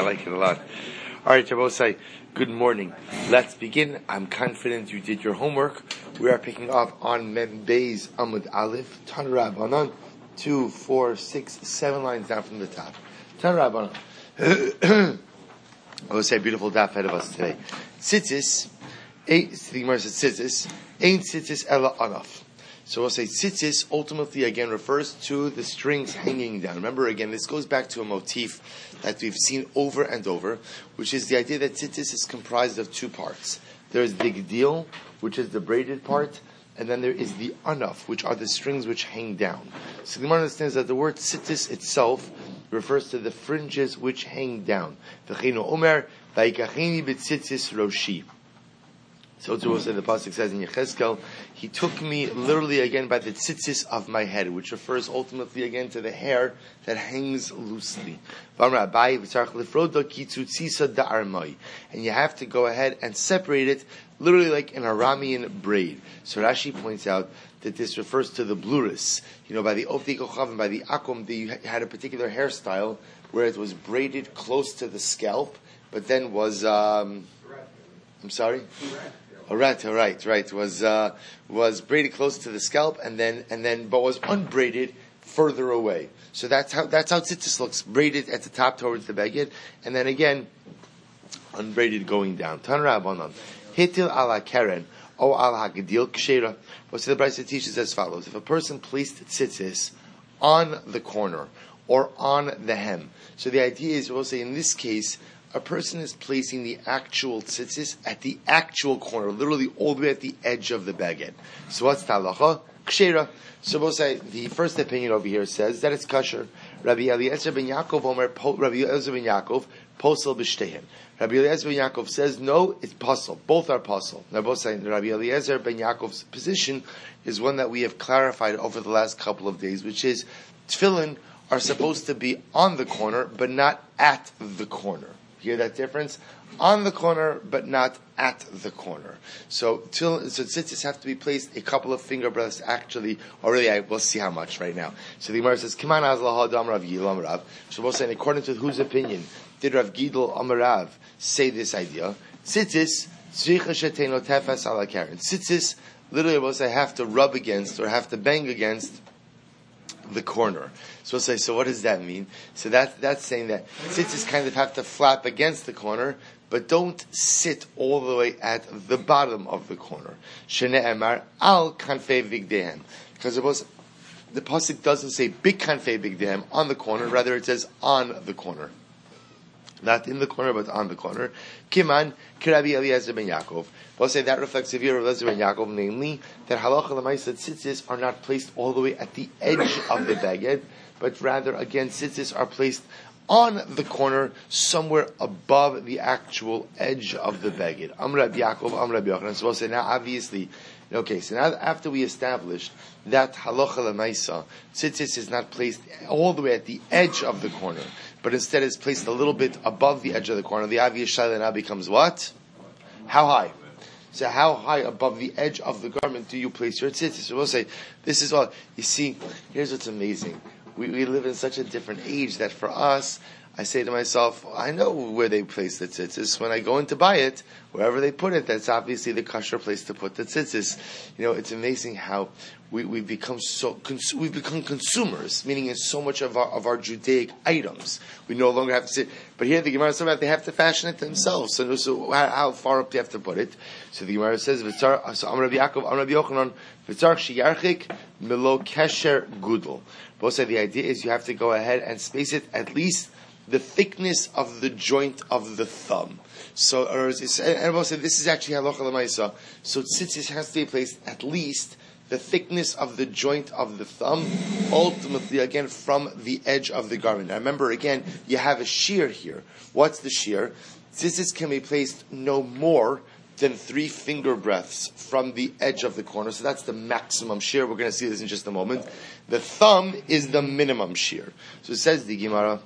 like it a lot. All right, Shabbosai, good morning. Let's begin. I'm confident you did your homework. We are picking up on Mem Beis Amud Aleph, Tan Rabbanan, 2, 4, 6, 7 lines down from the top. Tan Rabbanan. I will say a beautiful daf ahead of us today. Tzitzis, the Gemara says tzitzis, ain't tzitzis ela anaf. So we'll say tzitzis ultimately again refers to the strings hanging down. Remember again, this goes back to a motif that we've seen over and over, which is the idea that tzitzis is comprised of two parts. There is the gedil, which is the braided part, and then there is the anaf, which are the strings which hang down. So the Gemara understands that the word tzitzis itself refers to the fringes which hang down. V'cheinu omer, v'yikacheni b'tzitzis roshi. So to us, the pasuk says in Yechezkel, he took me literally again by the tzitzis of my head, which refers ultimately again to the hair that hangs loosely. And you have to go ahead and separate it, literally like an Aramean braid. So Rashi points out that this refers to the bluris. You know, by the Ofti Kochav and by the Akum, they had a particular hairstyle where it was braided close to the scalp, but then was, I'm sorry? Right. Was braided close to the scalp and then but was unbraided further away. So that's how tzitzis looks, braided at the top towards the beged, and then again unbraided going down. Tan Rabbanan, hitil ala keren o ala hagedil kshera. Well, so the Brisa teaches as follows: if a person placed tzitzis on the corner or on the hem, so the idea is, we'll say in this case, a person is placing the actual tzitzis at the actual corner, literally all the way at the edge of the beged. So what's the halacha? Kshera. So we'll say the first opinion over here says that it's kosher. Rabbi Eliezer ben Yaakov posel b'shteihem. Rabbi Eliezer ben Yaakov says no, it's puzzle. Both are puzzle. Now both saying Rabbi Eliezer ben Yaakov's position is one that we have clarified over the last couple of days, which is tefillin are supposed to be on the corner, but not at the corner. Hear that difference? On the corner, but not at the corner. So tzitzis have to be placed a couple of finger breadths actually, or really, we'll see how much right now. So the Gemara says, Kiman azlaha dam Rav Gidel Amarav. So we'll say, according to whose opinion did Rav Gidel Amarav say this idea? Tzitzis, tzricha sheteno tefes ala karen. Tzitzis, literally we'll say, have to rub against, or have to bang against the corner. So we'll say, so what does that mean? So that's saying that tzitzis kind of have to flap against the corner, but don't sit all the way at the bottom of the corner. Shene'emar al kanfei bigdehem. Because the pasuk doesn't say big kanfei bigdehem on the corner, rather it says on the corner. Not in the corner, but on the corner. Kiman, Kirabi Eliezer ben Yaakov. We'll say that reflects the view of Eliezer ben Yaakov, namely, that halacha l'maisa tzitzis are not placed all the way at the edge of the beged, but rather, again, tzitzis are placed on the corner, somewhere above the actual edge of the beged. Amr Yaakov, Amr Yochanan. So we'll say now, obviously, okay, so now after we established that halacha l'maisa, tzitzis is not placed all the way at the edge of the corner, but instead is placed a little bit above the edge of the corner. The obvious shaila now becomes what? How high? So how high above the edge of the garment do you place your tzitzis? So we'll say, this is all. You see, here's what's amazing. We live in such a different age that for us, I say to myself, I know where they place the tzitzis. When I go in to buy it, wherever they put it, that's obviously the kosher place to put the tzitzis. You know, it's amazing how we've become we've become consumers, meaning in so much of our Judaic items. We no longer have to sit. But here the Gemara says they have to fashion it themselves. So how far up do you have to put it? So the Gemara says, so Amar Rabbi Yaakov, Amar Rabbi Yochanan, V'tzar sheyarchik milo kesher gudel. Both say the idea is you have to go ahead and space it at least the thickness of the joint of the thumb. So, and both say this is actually halacha l'maisa. So tzitzis has to be placed at least the thickness of the joint of the thumb, ultimately again from the edge of the garment. Now remember again, you have a shear here. What's the shear? Tzitzis can be placed no more than 3 finger breadths from the edge of the corner. So that's the maximum shear. We're going to see this in just a moment. The thumb is the minimum shear. So it says the Gemara,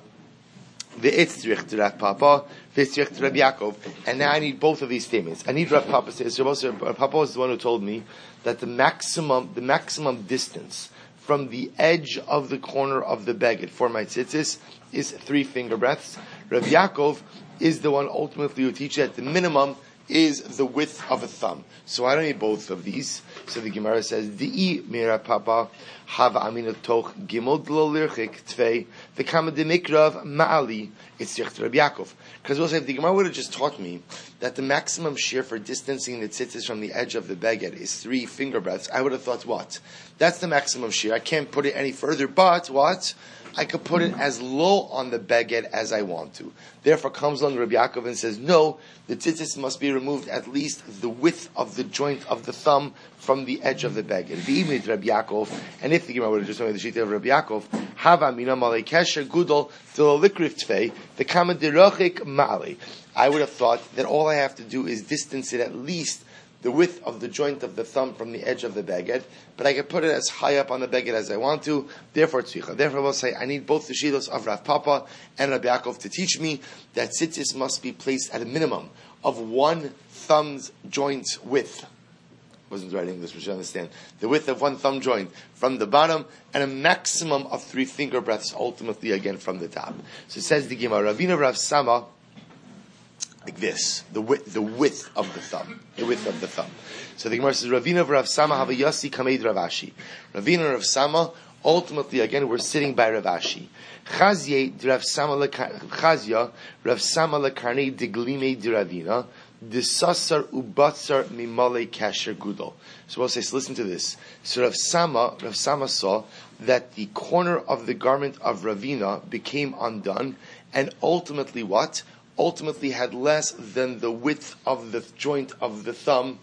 and now I need both of these statements. I need Rav Papa to say, Rav Papa is the one who told me that the maximum distance from the edge of the corner of the beged for my tzitzis is 3 finger breadths. Rav Yaakov is the one ultimately who teaches that the minimum is the width of a thumb. So I don't need both of these. So the Gemara says, Di'i mira papa hava amina toch gimel dlo lirchik tvei the kama demikrav ma'ali it's yicht Rabbi Yaakov. Because we'll say, if the Gemara would have just taught me that the maximum shear for distancing the tzitzis from the edge of the beged is 3 finger breadths, I would have thought, what? That's the maximum shear. I can't put it any further, but what? I could put it as low on the beged as I want to. Therefore comes along Rabbi Yaakov and says, no, the tzitzis must be removed at least the width of the joint of the thumb from the edge of the beged. V'imid Rabbi Yaakov, and if the Gemara would have just told me the sheet of Rabbi Yaakov, hava mina malei kesher gudol t'lo tvei the kama derachik ma'ali. I would have thought that all I have to do is distance it at least the width of the joint of the thumb from the edge of the beged, but I can put it as high up on the beged as I want to, therefore tzricha. Therefore I will say, I need both the shilos of Rav Papa and Rabbi Yaakov to teach me that tzitzis must be placed at a minimum of 1 thumb's joint width. Wasn't writing English, but you understand. The width of 1 thumb joint from the bottom, and a maximum of 3 finger breadths ultimately again from the top. So it says the Gemara, Ravina Rav Sama, like this, the width of the thumb. The width of the thumb. So the Gemara says, Ravina Rav Sama Havayasi Kameid Rav Ashi. Ravina Rav Sama, ultimately again we're sitting by Rav Ashi. Chazye Rav Sama Rav Sama Lekarnei Diglime Diravina Disasar Ubatsar Mimale Kasher Gudol. So we'll say, so listen to this. So Rav Sama saw that the corner of the garment of Ravina became undone, and ultimately what? Ultimately had less than the width of the joint of the thumb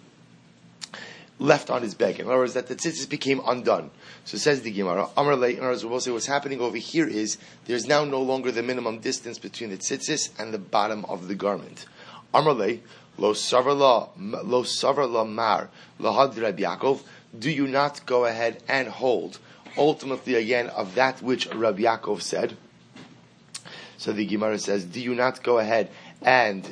left on his beged. In other words, that the tzitzis became undone. So says the Gemara, Amar Lei, in other words, we'll say what's happening over here is, there's now no longer the minimum distance between the tzitzis and the bottom of the garment. Amar Lei, Lo savar la mar lahad Rabbi Yaakov, do you not go ahead and hold, ultimately again, of that which Rabbi Yaakov said? So the Gemara says, do you not go ahead and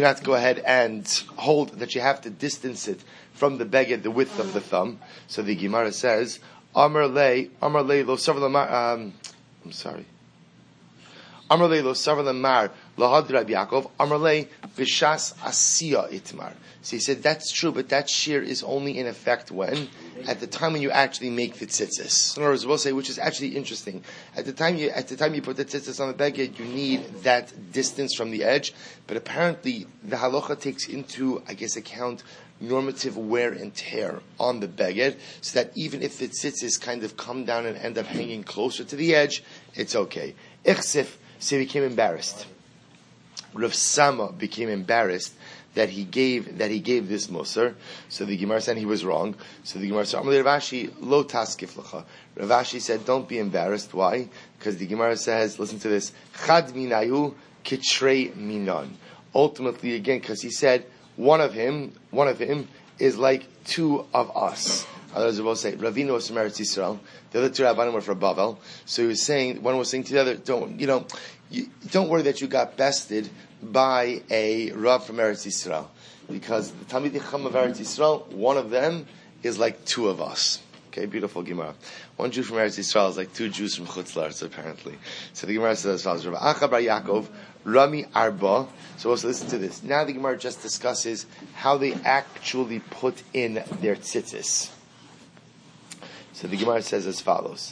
hold that you have to distance it from the beged, the width of the thumb? So the Gemara says, Amar lei lo savar lamar. I'm sorry. Amar lei lo savar lamar lahad Rabbi Yaakov. Amar lei b'shas asiya itmar. So he said that's true, but that shear is only in effect when? At the time when you actually make the tzitzis. In other words, we'll say, which is actually interesting. At the time you put the tzitzis on the beged, you need that distance from the edge. But apparently, the halacha takes into, account normative wear and tear on the beged, so that even if the tzitzis kind of come down and end up hanging closer to the edge, it's okay. Ichsif, so he became embarrassed. Rav Sama became embarrassed that he gave this musar. So the Gemara said he was wrong. So the Gemara said, Rav Ashi lo taskif lecha. Rav Ashi said, don't be embarrassed. Why? Because the Gemara says, listen to this, Chad minayu kitrei minon. Ultimately, again, because he said, one of him is like 2 of us. Others will say, Ravina was from Eretz Yisrael. The other 2 Rabbanim were from Bavel. So he was saying, one was saying to the other, don't worry that you got bested by a Rav from Eretz Yisrael, because the Talmidei Chacham of Eretz Yisrael, one of them is like 2 of us. Okay, beautiful Gemara. 1 Jew from Eretz Yisrael is like 2 Jews from Chutz La'aretz, apparently. So the Gemara says as follows: Rav Acha bar Yaakov, Rami Arba. So let's listen to this. Now the Gemara just discusses how they actually put in their tzitzis. So the Gemara says as follows.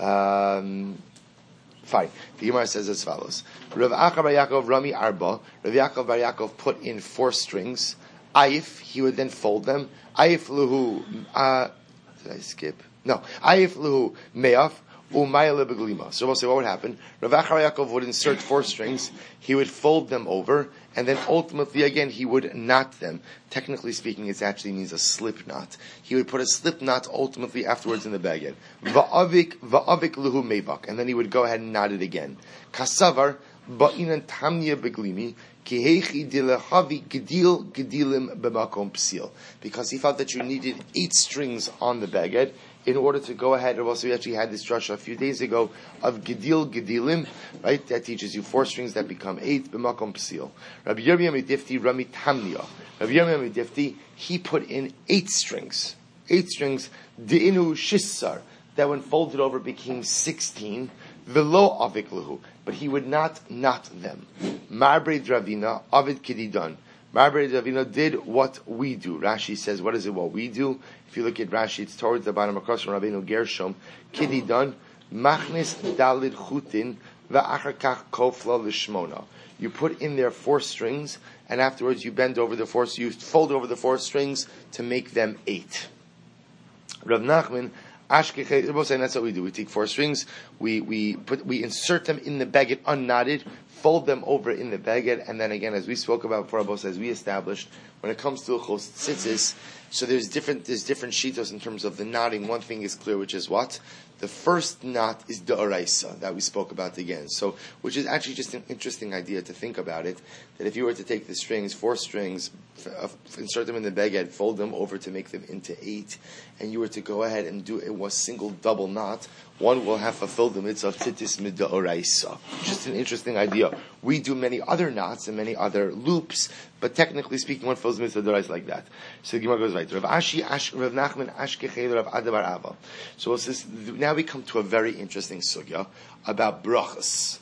Fine. The Gemara says as follows. Rav Acha bar Yaakov Rami Arba. Rav Yaakov bar Yaakov put in 4 strings. Ayif, he would then fold them. Ayif luhu. Did I skip? No. Ayif luhu me'af u'mayale beglima. So we'll say what would happen. Rav Acha bar Yaakov would insert 4 strings. He would fold them over, and then ultimately again he would knot them. Technically speaking, it actually means a slip knot. He would put a slip knot ultimately afterwards in the beged. Va'avik luhu meibak, and then he would go ahead and knot it again. Kasavar ba'inan tamnia beglimi kihechi dilehavi gedil gedilim b'makom psil, because he felt that you needed 8 strings on the beged in order to go ahead. Also, we actually had this drasha a few days ago of Gedil Gedilim, right? That teaches you 4 strings that become 8, b'makom psil. Rabbi Yirmiyah Midifti, Rami Tamniya. Rabbi Yirmiyah Midifti, he put in 8 strings. 8 strings, De'inu Shissar. that when folded over became 16, velo avik lahu, but he would not knot them. Marbre Dravina, avid kididon. Marbre Dravina did what we do. Rashi says, what is it what we do? If you look at Rashi, it's towards the bottom across from Rabbeinu Gershom. Kididon, machnis dalid chutin, va'achar kach kofla lishmona. You put in there 4 strings, and afterwards you bend over the 4, you fold over the 4 strings to make them 8. Rav Nachman, Ashkechei, that's what we do. We take 4 strings, we insert them in the baguette unknotted, fold them over in the baguette, and then again, as we spoke about before, as we established, when it comes to Chos Tzitzis, so there's different shitos in terms of the knotting. One thing is clear, which is what? The first knot is the oraisa that we spoke about again. So, which is actually just an interesting idea to think about it. That if you were to take the strings, 4 strings, insert them in the baguette, fold them over to make them into 8, and you were to go ahead and do a single double knot, one will have fulfilled the mitzvah of tzitzis mid the oraisa. Just an interesting idea. We do many other knots and many other loops, but technically speaking, one fulfills mitzvah oraisa like that. So the Gemara goes right. Rav Nachman Ashkechei Rav Ada bar Ava. So now we come to a very interesting sugya about brachas.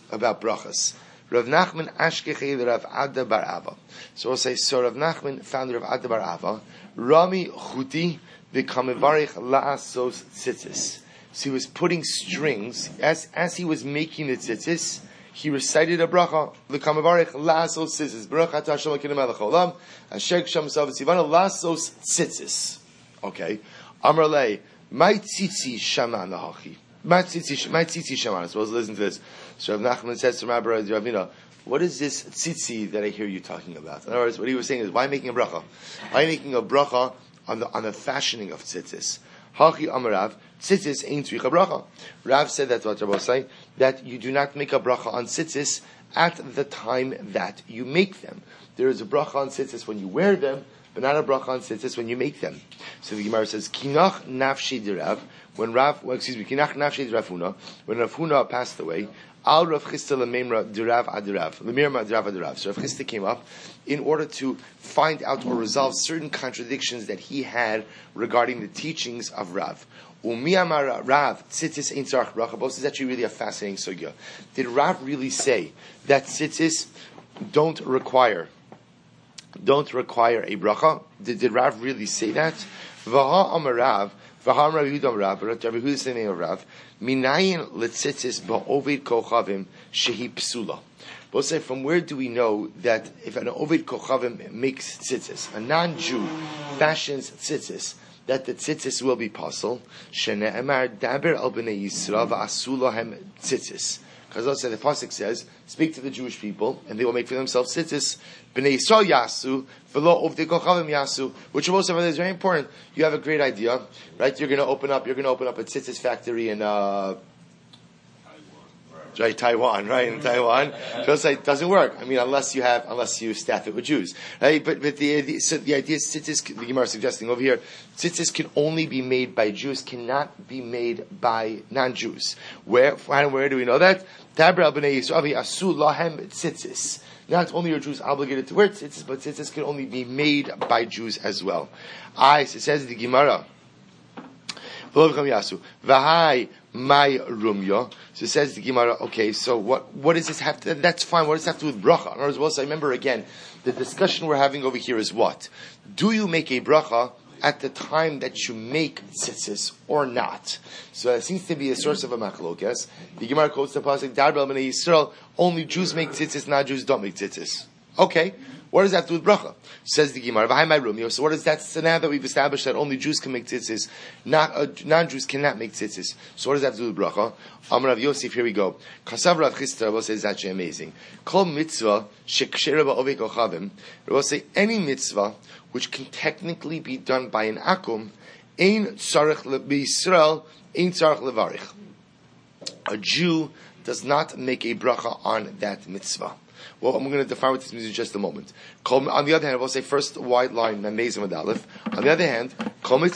Rav Nachman Ashkechei Rav Ada bar Ava. So we'll say, so Rav Nachman found Rav Ada bar Ava, Rami Chuti v'kamevarich la'asos tzitzis. So he was putting strings, as he was making the tzitzis, he recited a bracha, v'kamevarich la'asos tzitzis, baruch atah Hashem Elokeinu melech haolam, asher k'sham sav tzivanu la'asos tzitzis. Okay. Amar lei, my tzitzi shaman hachi. My tzitzi shaman. Suppose listen to this. So Rav Nachman says to Rabbi Ravina, what is this tzitzi that I hear you talking about? In other words, what he was saying is, why making a bracha? Why making a bracha on the fashioning of tzitzis? Hachi amarav, tzitzis ain't tzricha bracha. Rav said that what Rabbi say, that you do not make a bracha on tzitzis at the time that you make them. There is a bracha on tzitzis when you wear them, but not a bracha on tzitzis when you make them. So the Gemara says, kinach nafshi derav, kinach nafshi derafuna, when Rav Huna passed away, al Rav Chisda lememra derav aderav, lemirma derav aderav. So Rav Chisda came up in order to find out or resolve certain contradictions that he had regarding the teachings of Rav. Umi amar Rav, tzitzis ein tzarich bracha. This is actually really a fascinating sugya. Did Rav really say that tzitzis don't require a bracha? Did Rav really say that? V'ha amar Rav, v'ha amar Yehuda amar Rav, but Rabbi Yehuda is the name of Rav. Minayin letzitzis ba'ovid kochavim shehi psula. We'll say, from where do we know that if an ovid kochavim makes tzitzis, a non-Jew fashions tzitzis, that the tzitzis will be pasul? Shene'emar daber al b'nei Yisrael v'asu lahem tzitzis. Because the pasuk says, speak to the Jewish people, and they will make for themselves tzitzis. B'nei Yisrael yasu, v'lo ovdei kochavim yasu. Which also is very important. You have a great idea, right? You're going to open up a tzitzis factory in Taiwan, right? In Taiwan, feels like it doesn't work. I mean, unless you staff it with Jews, right? But the idea is tzitzis. The Gemara is suggesting over here, tzitzis can only be made by Jews, cannot be made by non-Jews. Where do we know that? Tabra b'nei Yisrael asu lahem tzitzis. Not only are Jews obligated to wear tzitzis, but tzitzis can only be made by Jews as well. So it says in the Gemara, V'hai my rumya. So it says the Gemara, okay, so what does this have to, that's fine, what does this have to do with bracha? In other words, I remember again, the discussion we're having over here is what? Do you make a bracha at the time that you make tzitzis or not? So it seems to be a source of a machlokas. The Gemara quotes the pasuk, Darbel b'nei Yisrael, only Jews make tzitzis, non-Jews don't make tzitzis. Okay. What does that do with bracha? Says the Gemara, V'hai my rumyo. So what is that? So now that we've established that only Jews can make tzitzis, non-Jews cannot make tzitzis. So what does that have to do with bracha? Amar Rav Yosef, here we go. Kasav Rav Chisda, Rav says actually amazing. Kol mitzvah shekshera ba'ovei kochavim. Rav say any mitzvah which can technically be done by an akum, ein tzarich b'Yisrael, ein tzarich levarich. A Jew does not make a bracha on that mitzvah. Well, I'm going to define what this means in just a moment. On the other hand, we'll say first white line, Mezim with Aleph. On the other hand, but on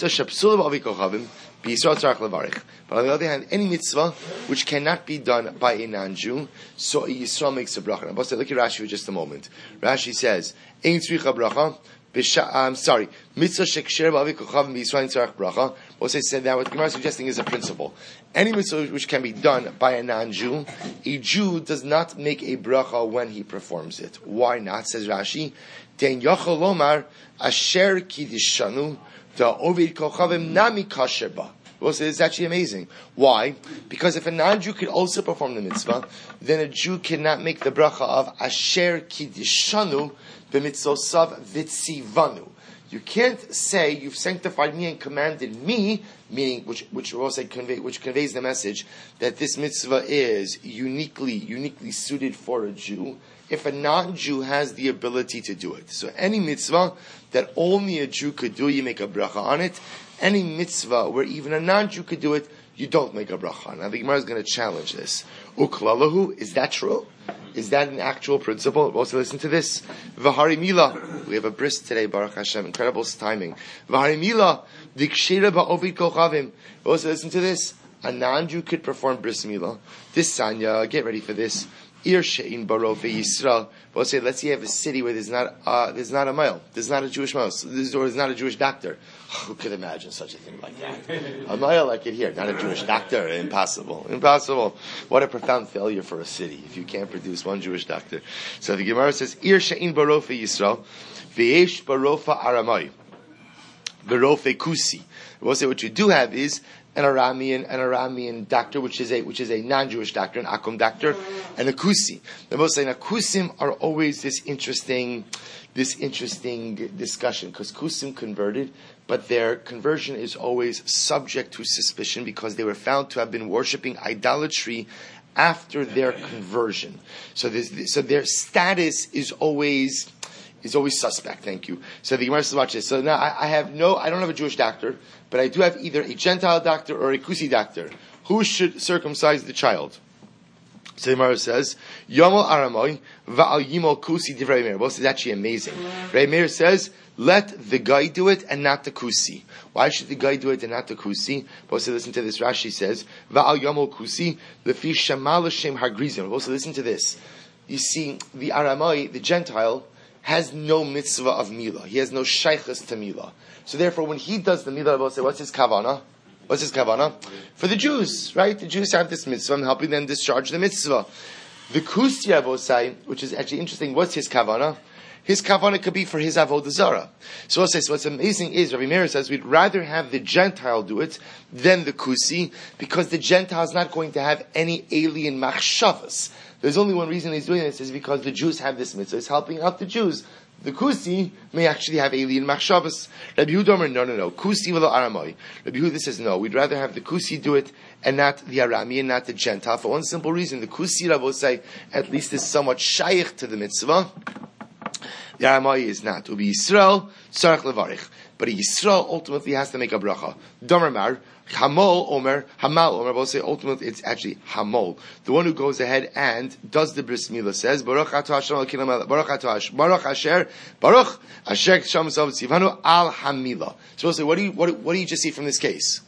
the other hand, any mitzvah which cannot be done by a non-Jew, so a Yisrael makes a bracha. Now, look at Rashi for just a moment. Rashi says, Ein tzricha bracha, mitzvah sheksher b'avi kochavim b'Yisrael tzarich bracha. We'll say said that what the Gemara is suggesting is a principle. Any mitzvah which can be done by a non-Jew, a Jew does not make a bracha when he performs it. Why not? Says Rashi, Den yochel lomar asher kiddishanu da ovid kochavim nami kasher ba. Well, so it's actually amazing. Why? Because if a non-Jew could also perform the mitzvah, then a Jew cannot make the bracha of asher kiddishanu b'mitzosav vitzivanu. You can't say you've sanctified me and commanded me, meaning which will say which conveys the message that this mitzvah is uniquely suited for a Jew. If a non-Jew has the ability to do it, so any mitzvah that only a Jew could do, you make a bracha on it. Any mitzvah where even a non-Jew could do it, you don't make a bracha. Now the Gemara is going to challenge this. Uklalahu, is that true? Is that an actual principle? Also listen to this. V'hari mila. We have a bris today, Baruch Hashem. Incredible timing. V'hari mila. Dikshira ba'ovid kochavim. Also listen to this. A non-Jew could perform bris mila. This sanya, get ready for this. Ir she'in baro ve'yisrael. We'll say, let's say you have a city where there's not a male. There's not a Jewish male. There's not a Jewish doctor. Who could imagine such a thing like that? A male like it here, not a Jewish doctor. Impossible. What a profound failure for a city if you can't produce one Jewish doctor. So the Gemara says, Ir she'in baro ve'yisrael. Ve'esh barofa aramai. Barofe kusi. We'll say what you do have is an Aramean doctor, which is a non-Jewish doctor, an Akum doctor, and a Kusi. The most saying Kusim are always this interesting discussion, because Kusim converted, but their conversion is always subject to suspicion because they were found to have been worshipping idolatry after their conversion. So their status is always suspect. Thank you. So the Gemara says, watch this. So now I don't have a Jewish doctor, but I do have either a Gentile doctor or a Kusi doctor. Who should circumcise the child? So the Gemara says, Yomol Aramoy va'al yimol Kusi divrei Meir. Well, this is actually amazing. Rei Meir says, let the guy do it and not the Kusi. Why should the guy do it and not the Kusi? Also listen to this. Rashi says, va'al yomol Kusi lefi shema l'shem hagrizim. Also listen to this. You see, the Aramoy, the Gentile, has no mitzvah of milah. He has no shaychus to milah. So therefore, when he does the milah, we'll say, what's his kavana? For the Jews, right? The Jews have this mitzvah. I'm helping them discharge the mitzvah. The Kusi Avosai, which is actually interesting, what's his kavana? His kavana could be for his avodah zarah. So I'll say, so what's amazing is, Rabbi Meir says, we'd rather have the Gentile do it than the Kusi, because the Gentile is not going to have any alien machshavas. There's only one reason he's doing this, is because the Jews have this mitzvah. It's helping out the Jews. The Kusi may actually have alien machshavas. Rabbi Yehuda Omer, no. Kusi v'lo Aramoy. Rabbi Yehuda says, no, we'd rather have the Kusi do it and not the Arami and not the Gentile. For one simple reason, the Kusi, Rabbi say, at least is somewhat shaykh to the mitzvah. The Aramoy is not. Ubi Yisrael, tzarech levarich. But a Yisrael ultimately has to make a bracha. Domer mar, Hamal Omer, we'll say ultimately it's actually Hamol. The one who goes ahead and does the bris milah says, Baruch ato Hashem Elokeinu Baruch ato Hashem, Baruch Asher Shem Zav Tzivanu al Hamila. So we'll say, what do you just see from this case?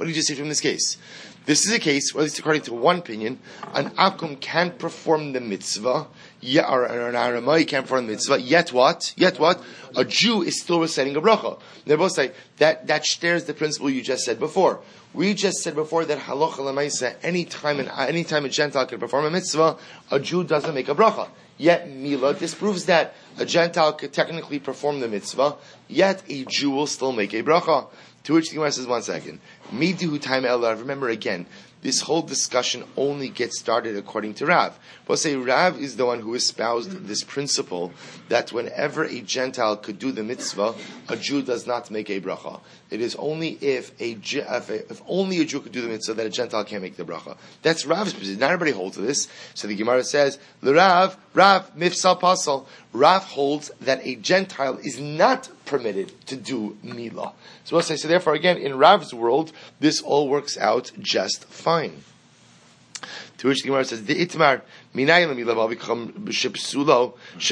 This is a case, or at least according to one opinion, an Akum can perform the mitzvah, or an Aramai can perform the mitzvah, yet what? A Jew is still reciting a bracha. They both say, that shares the principle you just said before. We just said before that halacha l'maisa, anytime a Gentile can perform a mitzvah, a Jew doesn't make a bracha. Yet Milah disproves that a Gentile could technically perform the mitzvah, yet a Jew will still make a bracha. To which the Gemara says, 1 second. Midihu time elav. Remember again, this whole discussion only gets started according to Rav. We'll say Rav is the one who espoused this principle that whenever a Gentile could do the mitzvah, a Jew does not make a bracha. It is only if only a Jew could do the mitzvah that a Gentile can't make the bracha. That's Rav's position. Not everybody holds to this. So the Gemara says, Rav mifsal pasal. Rav holds that a Gentile is not permitted to do milah. So we'll say, so therefore again, in Rav's world, this all works out just fine. To which the Gemara says, the itmar minayim milah become shepsula.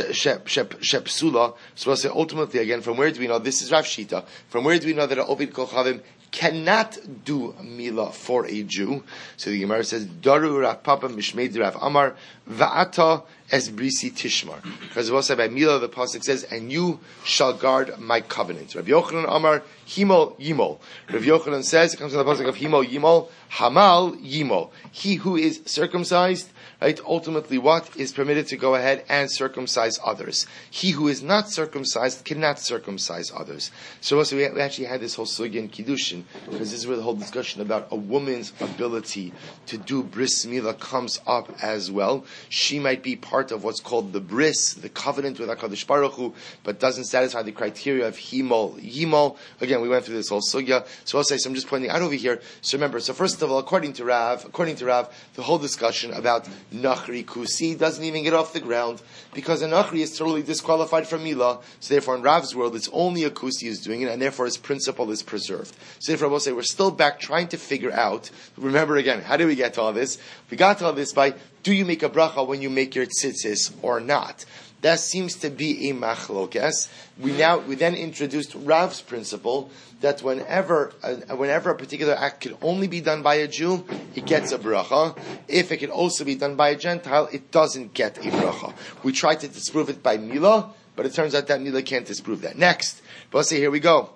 So we'll say, ultimately again, from where do we know? This is Rav Shita. From where do we know that an Ovid Kochavim cannot do milah for a Jew? So the Gemara says, Daru Rav Papa Mishmei Rav Amar Va'ata as brisi tishmar. Because also by Mila, the pasuk says, and you shall guard my covenant. Rabbi Yochanan Amar, Himol Yimol. Rabbi Yochanan says, it comes from the pasuk of Himol Yimol, Hamal Yimol. He who is circumcised, right, ultimately what is permitted to go ahead and circumcise others. He who is not circumcised cannot circumcise others. So also we actually had this whole sugya in Kiddushin, because this is where the whole discussion about a woman's ability to do bris milah comes up as well. She might be part of what's called the bris, the covenant with HaKadosh Baruch Hu, but doesn't satisfy the criteria of himol, yimol. Again, we went through this whole sugya. So so I'm just pointing out over here. So remember, so first of all, according to Rav, the whole discussion about Nachri Kusi doesn't even get off the ground, because a Nachri is totally disqualified from Milah. So therefore in Rav's world it's only a Kusi who's doing it, and therefore his principle is preserved. So therefore we'll say we're still back trying to figure out, remember again, how did we get to all this? We got to all this by, do you make a bracha when you make your tzitzis or not? That seems to be a machlokes. We then introduced Rav's principle that whenever a particular act can only be done by a Jew, it gets a bracha. If it can also be done by a Gentile, it doesn't get a bracha. We tried to disprove it by Milah, but it turns out that Milah can't disprove that. Next, let's see. Here we go.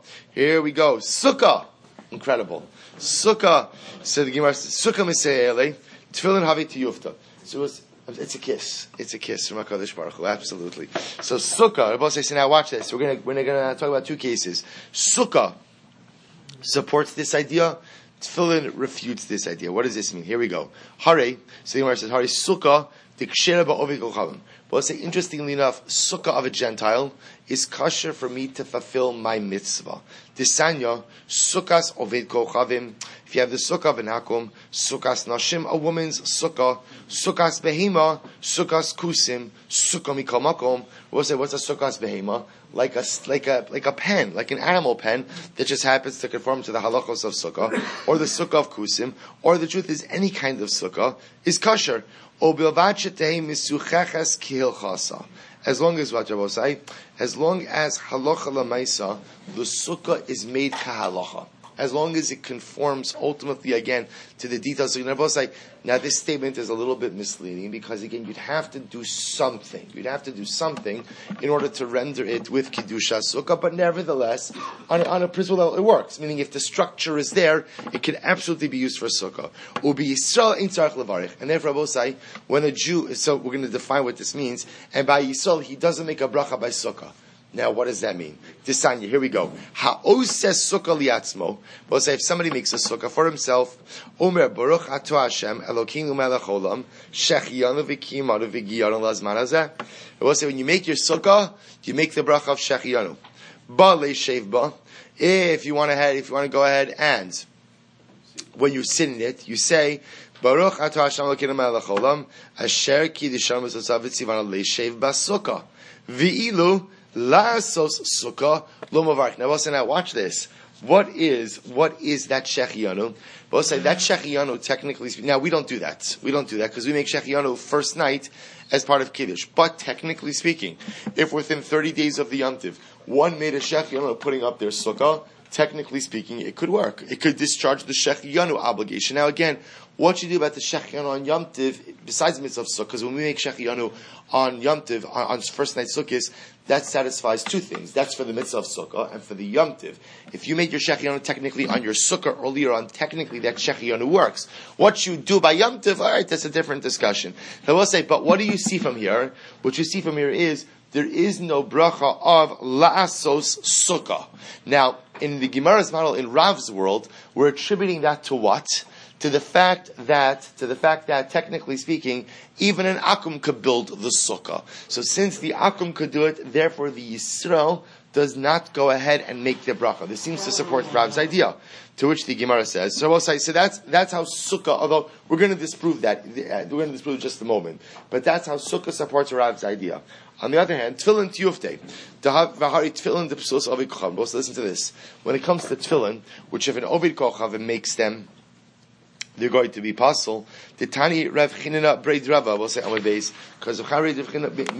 Sukkah, incredible. Sukkah. So the Gemara says, Sukkah Mise'ele Tefillin Havi Tiyufta. So it's a kiss. It's a kiss from HaKadosh Baruch Hu. Absolutely. So Sukkah, Rabbi says, now watch this. We're going to talk about two cases. Sukkah supports this idea. Tefillin refutes this idea. What does this mean? Here we go. Hare, so the Gemara says, Hare Sukkah, Dikshera Ba'ovid Kochavim. But let's say, interestingly enough, Sukkah of a Gentile is kosher for me to fulfill my mitzvah. Disanya, Sukkahs Oved Kochavim. If you have the Sukkah of an Hakum, Sukkahs Nashim, a woman's Sukkah, Sukkahs Behema, Sukkahs Kusim, Sukkah Mikol Makom. We'll say, what's a Sukkahs Behema? Like a pen, like an animal pen that just happens to conform to the halachos of Sukkah, or the Sukkah of Kusim, or the truth is any kind of Sukkah is kosher. As long as what Rabbi say, as long as halacha lamaisa, the sukkah is made kahalacha. As long as it conforms ultimately again to the details. So Rabbi say, now this statement is a little bit misleading, because again you'd have to do something. You'd have to do something in order to render it with Kiddusha Sukkah, but nevertheless, on a principle level it works. Meaning if the structure is there, it can absolutely be used for Sukkah. Ubi Yisrael ein tzarich levarich. And therefore Rabbi say, when a Jew, so we're going to define what this means, and by Yisrael he doesn't make a bracha by Sukkah. Now, what does that mean? Tisanya, here we go. Ha'oses sukkah liatzmo. We'll say if somebody makes a sukkah for himself, Omer Baruch Ato Hashem Elokeinu melech olam Shechianu v'kimanu v'giyanu lazman hazeh. We'll say when you make your sukkah, you make the bracha of Shechianu. Ba le'shev ba. If you want to go ahead and when you sit in it, you say Baruch Ato Hashem Elokeinu melech olam Asher kiddushan v'zosav v'tzivanu le'shev ba sukkah v'ilu La'asos sukkah lo mavarich. Now, now watch this. What is that shechianu? We'll say that shechianu, technically speaking, now we don't do that. We don't do that because we make shechianu first night as part of Kiddush. But technically speaking, if within 30 days of the Yom Tiv, one made a shechianu putting up their sukkah, technically speaking, it could work. It could discharge the shechianu obligation. Now again, what you do about the shechianu on Yom Tiv, besides the mitzvah of sukkah, because when we make shechianu on Yom Tiv, on first night sukkahs, that satisfies two things. That's for the mitzvah of sukkah and for the Yom Tiv. If you made your shechianu technically on your sukkah earlier on, technically that shechianu works. What you do by Yom Tiv, alright, that's a different discussion. I will say, but what do you see from here? What you see from here is, there is no bracha of la'asos sukkah. Now, in the Gemara's model, in Rav's world, we're attributing that to what? To the fact that technically speaking, even an akum could build the sukkah. So since the akum could do it, therefore the Yisrael does not go ahead and make the bracha. This seems to support Rav's idea. To which the Gemara says, so we'll say, so that's how sukkah, although we're going to disprove that, we're going to disprove just a moment, but that's how sukkah supports Rav's idea. On the other hand, tefillin tiyufte, v'hari tefillin de psulos ovid kochavim. So listen to this. When it comes to tefillin, which if an ovid kochavim makes them, they're going to be possible. The Tani Rav Chinina Breid Rava, we'll say on my base, because of Chari Rav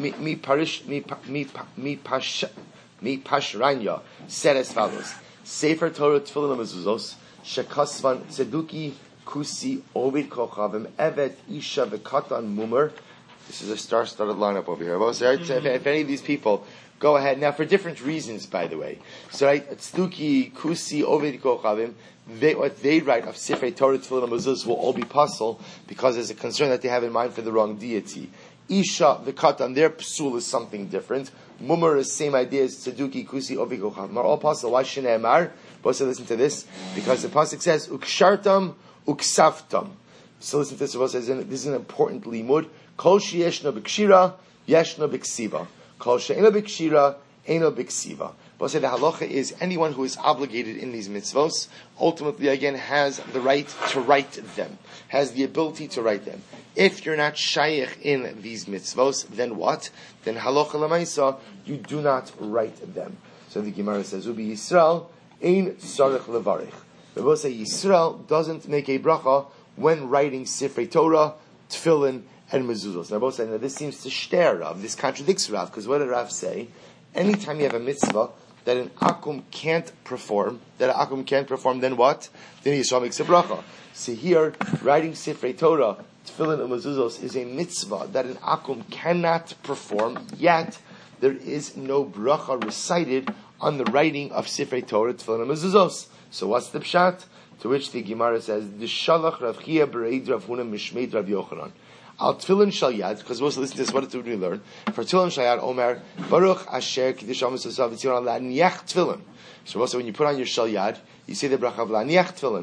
Chinina mi pashranya said as follows: Sefer Torah Tefillin Mezuzos Shekasvan Tzeduki Kusi Ovid Kochavim Evet Isha V'Katan Mumer This is a star-studded lineup over here. Well, so, right, so if any of these people go ahead now for different reasons, by the way. So, right, Tzduki, Kusi, Ovid Kochavim, what they write of Sifrei Torah, Tefillin, and Mezuzos will all be puzzle because there's a concern that they have in mind for the wrong deity. Isha, the Katan, their psul is something different. Mumar is same idea as Tzeduki, Kusi, Ovid Kochavim. Are all puzzle. Why Shnei Amar? But also listen to this, because the pasuk says, Ukshartam, Uksaftam. So listen to this, this is an important limud. Kol sheyeshno b'kshira, yeshno b'ksiva. Kol she'eno b'kshira, eno b'ksiva. But say the halacha is anyone who is obligated in these mitzvos, ultimately again has the right to write them, has the ability to write them. If you're not shaykh in these mitzvos, then what? Then halacha l'maisa, you do not write them. So the Gemara says, Ubi Yisrael, ein sarich levarich. The Rebbe say Yisrael doesn't make a bracha when writing Sifrei Torah, Tefillin, and Mezuzos. Now both say, now this seems to shter Rav, this contradicts Rav, because what did Rav say? Anytime you have a mitzvah that an akum can't perform, then what? Then Yisrael makes a bracha. So here, writing Sifrei Torah, Tefillin, and Mezuzos is a mitzvah that an akum cannot perform, yet there is no bracha recited on the writing of Sifrei Torah, Tefillin, and Mezuzos. So what's the pshat? To which the Gemara says, "The Shalach Rav Chia Bereid Rav Huna Mishmeit Rav Yochanan." Al Tefillin Shal Yad, because we'll listen to this. What did we learn? For Tefillin Shal Yad, Omer Baruch Asher Kiddush Amos Asav V'Tzion La'Niach Tefillin. So also when you put on your Shal Yad, you say the bracha of La'Niach Tefillin.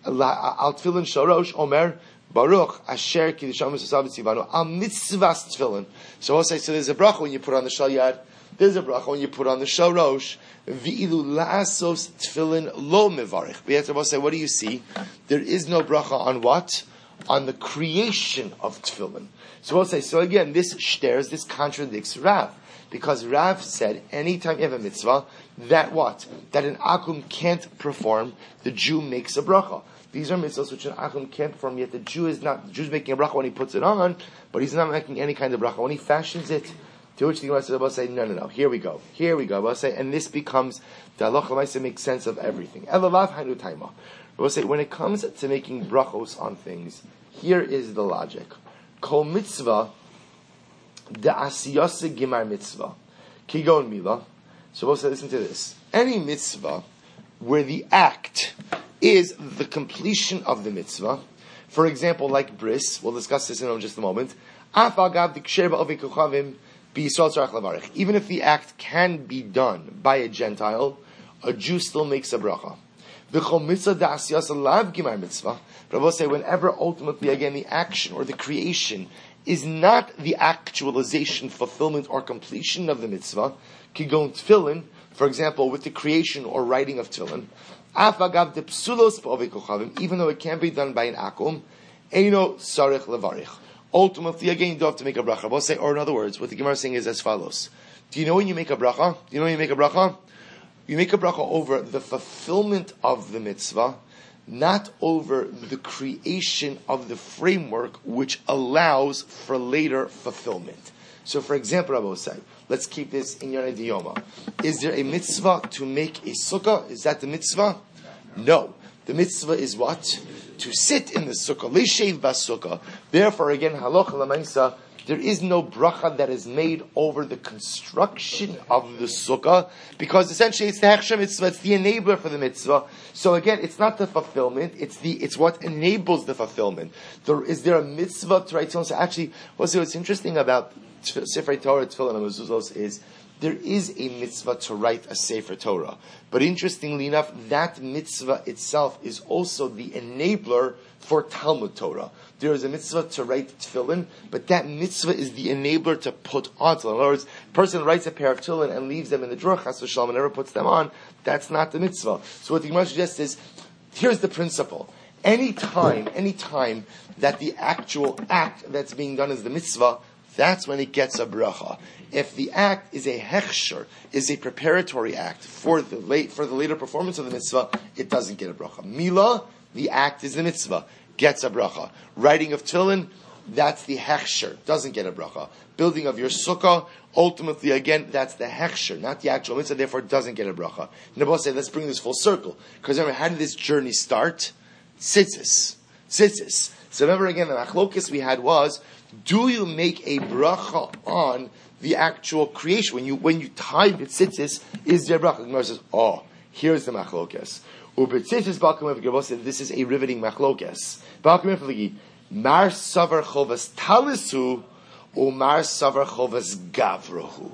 Al Tefillin Shal Rosh, Omer Baruch Asher Kiddush Amos Asav V'Tzivanu Al Mitzvahs Tefillin. So also so there's a bracha when you put on the Shal Yad. There's a bracha when you put on the Shal Rosh. V'ilu la'asos tefillin lo mevarich. We have to say, what do you see? There is no bracha on what? On the creation of tefillin. So we'll say, so again, this contradicts Rav. Because Rav said, anytime you have a mitzvah, that what? That an akum can't perform, the Jew makes a bracha. These are mitzvahs which an akum can't perform, yet the Jew's making a bracha when he puts it on, but he's not making any kind of bracha. When he fashions it, to which the Gemara says, "About say no. Here we go. About say, and this becomes the halacha l'maaseh makes sense of everything. Elalav hainu taima. About say when it comes to making brachos on things, here is the logic. Kol mitzvah de asiyase gimar mitzvah kigon mila. So we'll say, listen to this. Any mitzvah where the act is the completion of the mitzvah, for example, like bris. We'll discuss this in just a moment. Af agav diksher ba'ovi kuchavim. Even if the act can be done by a Gentile, a Jew still makes a bracha. But I will say, whenever ultimately, again, the action or the creation is not the actualization, fulfillment, or completion of the mitzvah, kigon tefillin, for example, with the creation or writing of tefillin, even though it can be done by an akum, eino sarich levarich. Ultimately, again, you don't have to make a bracha. We'll say, or in other words, what the Gemara is saying is as follows. Do you know when you make a bracha? You make a bracha over the fulfillment of the mitzvah, not over the creation of the framework which allows for later fulfillment. So, for example, Rabbi will say, let's keep this in your idiyoma. Is there a mitzvah to make a sukkah? Is that the mitzvah? No. The mitzvah is what? To sit in the sukkah. Leishev basukkah. Therefore, again, halacha l'maisa, there is no bracha that is made over the construction of the sukkah, because essentially it's the hechsher mitzvah, it's the enabler for the mitzvah. So again, it's not the fulfillment, it's what enables the fulfillment. Is there a mitzvah to write tefillin? So actually, what's interesting about Sifrei Torah, Tefillin, and Mezuzos is there is a mitzvah to write a Sefer Torah. But interestingly enough, that mitzvah itself is also the enabler for Talmud Torah. There is a mitzvah to write tefillin, but that mitzvah is the enabler to put on tefillin. In other words, a person writes a pair of tefillin and leaves them in the drawer, chas v'shalom, and never puts them on. That's not the mitzvah. So what the Gemara suggests is, here's the principle. Any time that the actual act that's being done is the mitzvah, that's when it gets a bracha. If the act is a hechsher, is a preparatory act for the later performance of the mitzvah, it doesn't get a bracha. Mila, the act is the mitzvah, gets a bracha. Writing of tefillin, that's the hechsher, doesn't get a bracha. Building of your sukkah, ultimately again, that's the hechsher, not the actual mitzvah, therefore doesn't get a bracha. Nabal say, let's bring this full circle. Because remember, how did this journey start? Tzitzis. So remember again, the machlokis we had was, do you make a bracha on the actual creation? When you tie the tzitzis, is there bracha? The Gemara says, here's the machlokes. This is a riveting machlokes. Mar savar chovas talisu, Umar savar chovas gavrahu.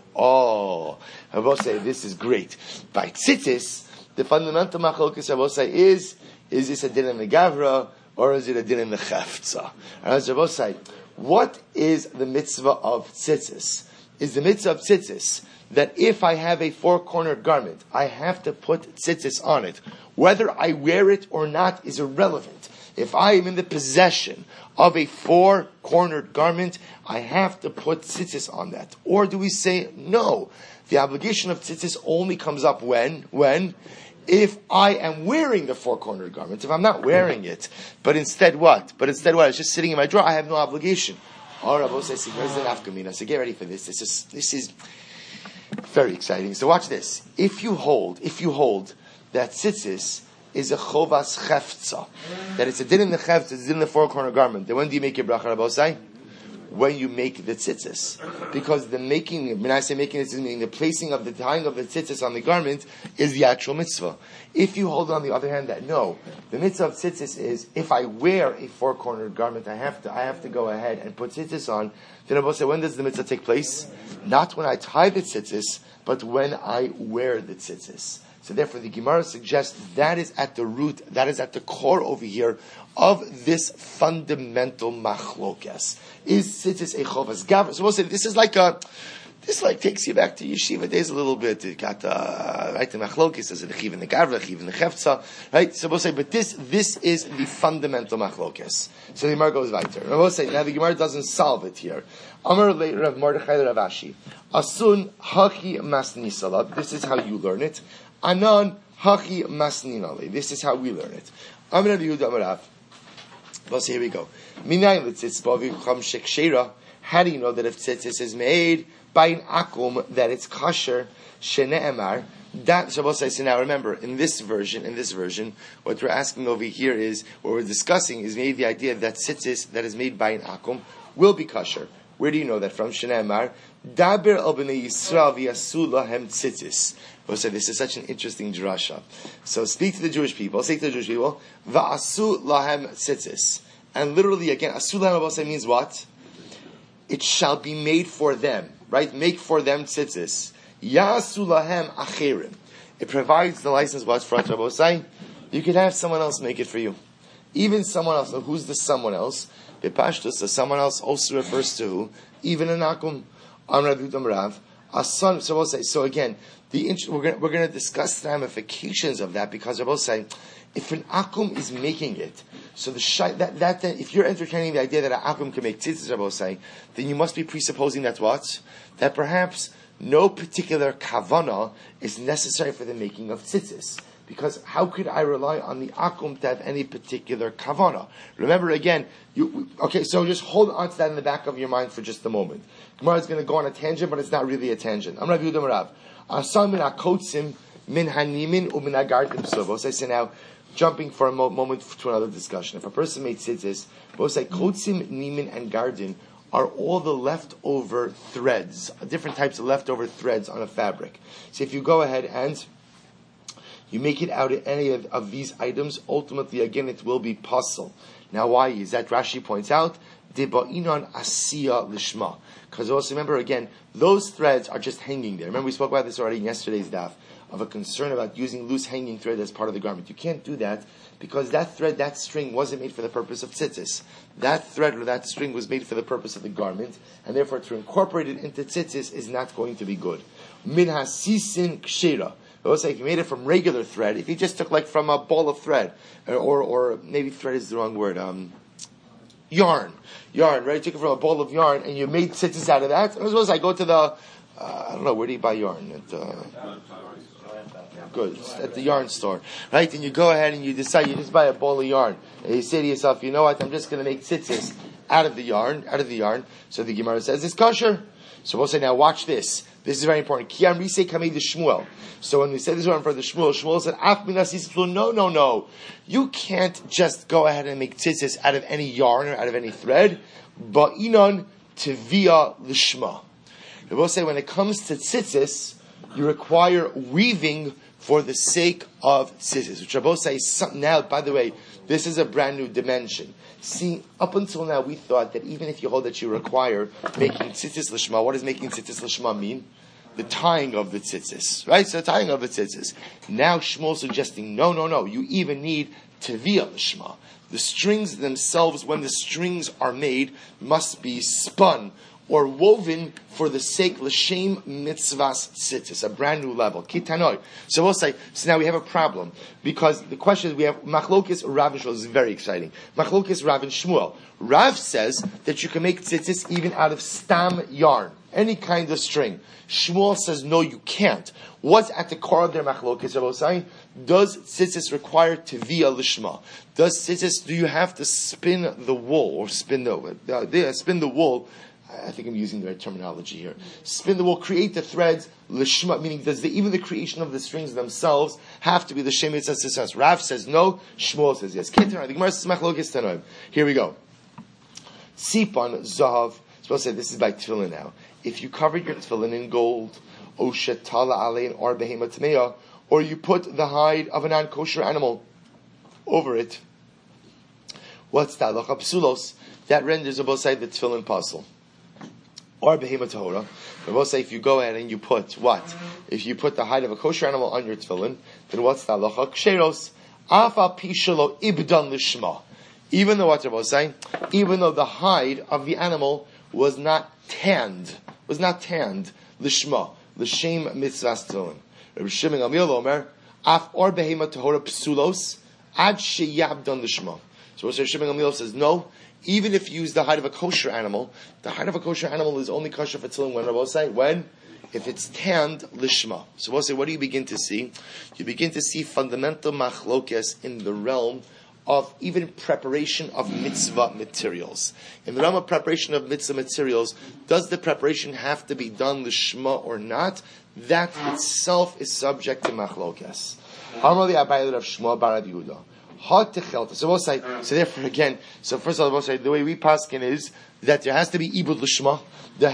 I will say this is great. By tzitzis, the fundamental machlokes I will say is this a din in the gavra or is it a din in the cheftza? And I will say, what is the mitzvah of tzitzis? Is the mitzvah of tzitzis that if I have a four-cornered garment, I have to put tzitzis on it. Whether I wear it or not is irrelevant. If I am in the possession of a four-cornered garment, I have to put tzitzis on that. Or do we say, no, the obligation of tzitzis only comes up when? If I am wearing the four-cornered garment. If I'm not wearing it, but instead what? It's just sitting in my drawer, I have no obligation. Rabbi says, where's the nafkamina? So get ready for this. This is very exciting. So watch this. If you hold that tzitzis is a chovas cheftza, that it's a din in the cheftza, it's a din in the four-corner garment, then when do you make your bracha, Rabbi say? When you make the tzitzis. Because the making, when I say making it, meaning the placing of the tying of the tzitzis on the garment is the actual mitzvah. If you hold on the other hand that no, the mitzvah of tzitzis is if I wear a four-cornered garment, I have to go ahead and put tzitzis on, then Rabbi say, when does the mitzvah take place? Not when I tie the tzitzis, but when I wear the tzitzis. So therefore the Gemara suggests that is at the root, that is at the core over here of this fundamental machlokes. Is tzitzis a chovas gavra? So we'll say this takes you back to yeshiva days a little bit. You got right the machlokes, there's the chiv and the gavra, chiv and the chefza, right? So we'll say, but this is the fundamental machlokes. So the Gemara goes weiter. And we'll say now the Gemara doesn't solve it here. Amar later of Mordechai Rav Ashi, asun haki masnisala. This is how you learn it. Anan haki masninale. This is how we learn it. Amar Rabbi Yehuda Amarav. Well, so here we go. How do you know that if tzitzis is made by an akum that it's kosher? Shene'emar. That Shabbos says. So now remember, in this version, what we're asking over here is what we're discussing is maybe the idea that tzitzis that is made by an akum will be kosher. Where do you know that from? Shene'emar. Daber al b'nei Yisrael v'yasu lahem tzitzis. We'll say this is such an interesting drasha. So speak to the Jewish people. Say to the Jewish people, va'asu lahem tzitzis. And literally again, asu lahem we'll say means what? It shall be made for them. Right? Make for them tzitzis. Ya'asu lahem acherim. It provides the license what for Rabbi say? You can have someone else make it for you. Even someone else. So who's the someone else? Bepashtus, the someone else also refers to who? Even an akum. Rav. Son, so we'll say. So again, we're going to discuss the ramifications of that because we'll say, if an akum is making it, so that if you're entertaining the idea that an akum can make tzitzis, we'll say, then you must be presupposing that what? That perhaps no particular kavana is necessary for the making of tzitzis. Because how could I rely on the akum to have any particular kavana? Remember again, so just hold on to that in the back of your mind for just a moment. Gemara is going to go on a tangent, but it's not really a tangent. I'm Rav Yehuda Rav. Asan min akotsim min hanimin u'min agardim sovos. I say now, jumping for a moment to another discussion. If a person made tzitzis, both say kotsim, nimin, and gardin are all the leftover threads, different types of leftover threads on a fabric. So if you go ahead and you make it out of any of these items, ultimately, again, it will be puzzle. Now, why is that? Rashi points out, Deba'inon asiya lishma. Because also remember, again, those threads are just hanging there. Remember, we spoke about this already in yesterday's daf, of a concern about using loose hanging thread as part of the garment. You can't do that, because that thread, that string, wasn't made for the purpose of tzitzis. That thread or that string was made for the purpose of the garment, and therefore to incorporate it into tzitzis is not going to be good. Min hasisin kshira. Also, if you made it from regular thread, if you just took like from a ball of thread, or maybe thread is the wrong word, yarn, right? You took it from a ball of yarn and you made tzitzis out of that. I suppose I go to the, I don't know, where do you buy yarn? Good, at the yarn store, right? And you go ahead and you decide you just buy a ball of yarn, and you say to yourself, you know what? I'm just going to make tzitzis out of the yarn. So the Gemara says it's kosher. So we'll say now, watch this. This is very important. Kiyam Risei Kamei the Shmuel. So when we say this one for the Shmuel said, Af minasis no. You can't just go ahead and make tzitzis out of any yarn or out of any thread. But inon tevia lishma. We will say when it comes to tzitzis, you require weaving for the sake of tzitzis. Which Rabbi say now, by the way, this is a brand new dimension. See, up until now we thought that even if you hold that you require making tzitzis lishma, what does making tzitzis lishma mean? The tying of the tzitzis, right? So tying of the tzitzis. Now Shmuel suggesting, no, you even need tevia lishma. The strings themselves, when the strings are made, must be spun or woven for the sake l'shem mitzvahs tzitzis, a brand new level. Kitanoi. So we'll say, so now we have a problem, because the question is, we have Machlokes Rav and Shmuel. This is very exciting. Machlokes Rav and Shmuel. Rav says that you can make tzitzis even out of stam yarn, any kind of string. Shmuel says, no, you can't. What's at the core of their machlokes? Does tzitzis require tevia lishma? Do you have to spin the wool, or spin the wool? I think I'm using the right terminology here. Spin the wool, create the threads, lishma, meaning even the creation of the strings themselves have to be the shem mitzvah. Rav says no, Shmuel says yes. The Gemara says machlokes tanoim. Here we go. Sipan zahav. Supposed to say this is by tefillin now. If you covered your tefillin in gold, or you put the hide of a non-kosher animal over it, what's that? Psulos. That renders above side the tefillin puzzle. Or behema tahora. We will say if you go ahead and you put what? If you put the hide of a kosher animal on your tefillin, then what's the halacha? Ksheros afa pishalo ibdan lishma. Even though what we're saying, even though the hide of the animal was not tanned, lishma, l'shem mitzvahs tefillin. Rabbi Shimon Gamliel Omer, af or behema tahora psulos ad sheyabdan lishma. So Rabbi Shimon Gamliel says no. Even if you use the hide of a kosher animal, the hide of a kosher animal is only kosher for tefillin when if it's tanned lishma. So we'll say, what do you begin to see? You begin to see fundamental machlokes in the realm of even preparation of mitzvah materials. In the realm of preparation of mitzvah materials, does the preparation have to be done lishma or not? That itself is subject to machlokes. Amar li Abaye Rav Shmuel bar Rav Yehuda. So we'll say, therefore again, so first of all we'll say, the way we paskin is that there has to be ibud l'shma. The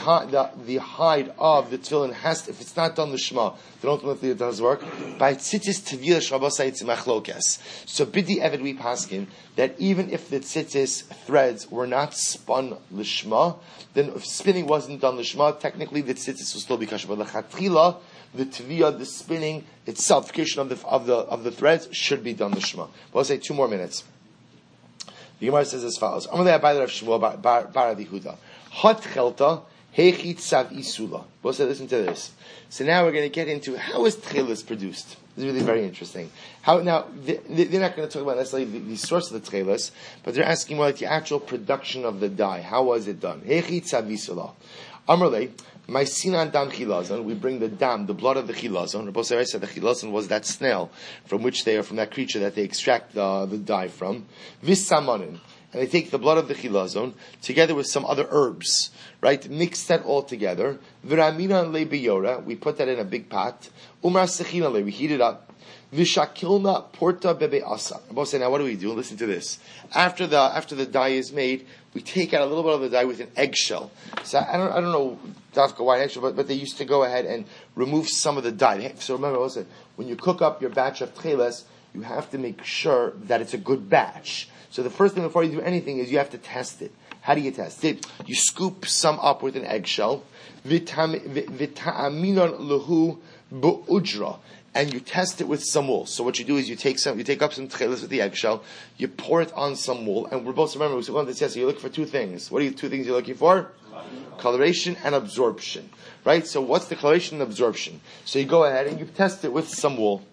hide of the tefillin has to, if it's not done l'shma, then ultimately it does work. By tzitzis tevila shabasai it's machlokes. So bidi evid we paskin that even if the tzitzis threads were not spun l'shma, then if spinning wasn't done l'shma, technically the tzitzis will still be kosher. But l'chatchila, the tviyah, the spinning itself, the creation of the threads should be done l'shma. We'll say 2 more minutes. The Gemara says as follows: Amalei Abaye Rav Shmuel bar Rav Yehuda. Hot chelta hechit sav isula. We'll say, listen to this. So now we're going to get into how is tchelis produced. This is really very interesting. How now they're not going to talk about necessarily the source of the tchelis, but they're asking more like the actual production of the dye. How was it done? Hechit sav isula. Amalei. My sinan dam chilazon, we bring the blood of the chilazon. Rabbi Sarah said the chilazon was that snail from that creature that they extract the dye from. Vissamanin, and they take the blood of the chilazon together with some other herbs, right? Mix that all together. V'raminan le biyora, we put that in a big pot. Umar sechina le, we heat it up. V'shakilna porta bebe asa. Rabbi said, now what do we do? Listen to this. After the dye is made, we take out a little bit of the dye with an eggshell. So I don't know why an eggshell, but they used to go ahead and remove some of the dye. So remember also, when you cook up your batch of tcheles, you have to make sure that it's a good batch. So the first thing before you do anything is you have to test it. How do you test it? You scoop some up with an eggshell. Vitaminon lehu bu'udra. And you test it with some wool. So what you do is you take up some tcheles with the eggshell, you pour it on some wool, and we're both remember we said this yesterday. You look for 2 things. What are 2 things you're looking for? Coloration and absorption. Right? So what's the coloration and absorption? So you go ahead and you test it with some wool.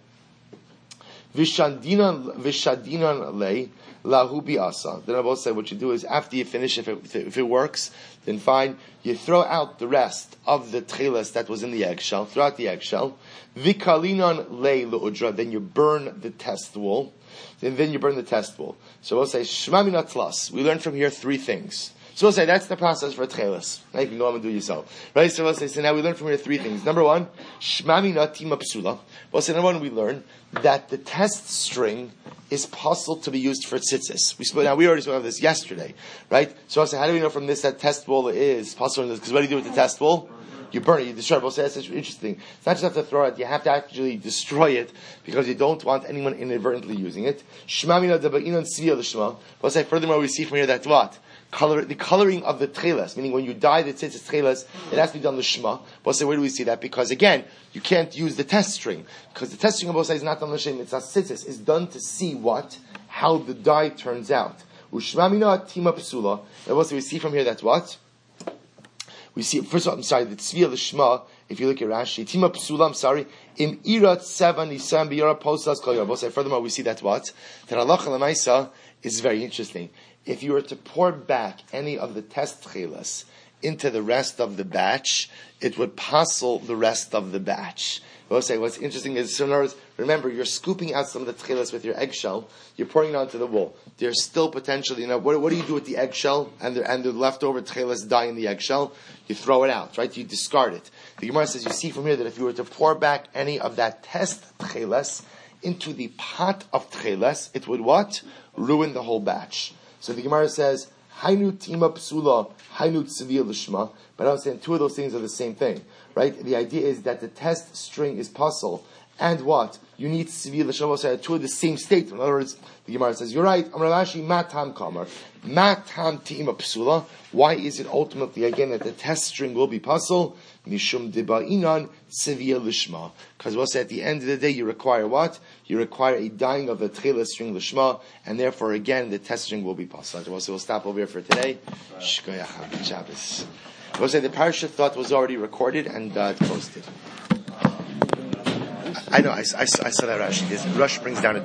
Vishadinan lei lahu biasa. Then I both said what you do is after you finish, if it works, then fine. You throw out the rest of the tcheles that was in the eggshell. Throw out the eggshell. Vikalinan lei leudra. Then you burn the test wool. Then you burn the test wool. So we'll say shma min atlas. We learn from here 3 things. So we'll say that's the process for tcheles. Now you can go home and do it yourself. Right? So we'll say, so now we learn from here 3 things. Number 1, shma min atima psula. We'll say number 1, we learn that the test string is possible to be used for tzitzis. We already spoke about this yesterday, right? So I said, how do we know from this that test wool is possible? Because what do you do with the test wool? You burn it, you destroy it. We'll say that's interesting. It's not just have to throw it, you have to actually destroy it because you don't want anyone inadvertently using it. We'll say furthermore, we see from here that what? The coloring of the tchelas, meaning when you dye the tzitzis tchelas, it has to be done l'shma. We'll say, where do we see that? Because again, you can't use the test string. Because the test string of both sides is not done l'shem, it's a tzitzis. It's done to see what? How the dye turns out. Ushmamina tima pesula. And we'll say, we see from here that what? We see, first of all, the tzviya l'shma, if you look at Rashi, tima pesula, im irat seven isam biyara postas kol yom. Furthermore, we see that what? That halacha l'maisa is very interesting. If you were to pour back any of the test tchelas into the rest of the batch, it would passel the rest of the batch. We'll say what's interesting is, remember, you're scooping out some of the tchelas with your eggshell, you're pouring it onto the wool. There's still potentially, what do you do with the eggshell and the leftover tchelas die in the eggshell? You throw it out, right? You discard it. The Gemara says, you see from here that if you were to pour back any of that test tchelas into the pot of tchelas, it would what? Ruin the whole batch. So the Gemara says, Hainu tima psula, hainu tziviyah l'shma. But I understand two of those things are the same thing, right? The idea is that the test string is puzzle, and what? You need tziviyah l'shma, so two of the same state. In other words, the Gemara says, you're right, Amar Rashi, matam kamar, matam tima psula. Why is it ultimately, again, that the test string will be puzzle? Mishum deba'inan tziviyah l'shma. Because we'll say at the end of the day, you require what? You require a dyeing of the tchelah string l'shma, and therefore, again, the test string will be puzzle. So we'll stop over here for today. Shkoyach Shabbos. We'll say the parasha thought was already recorded and posted. I know, I saw that Rashi. Rush brings down a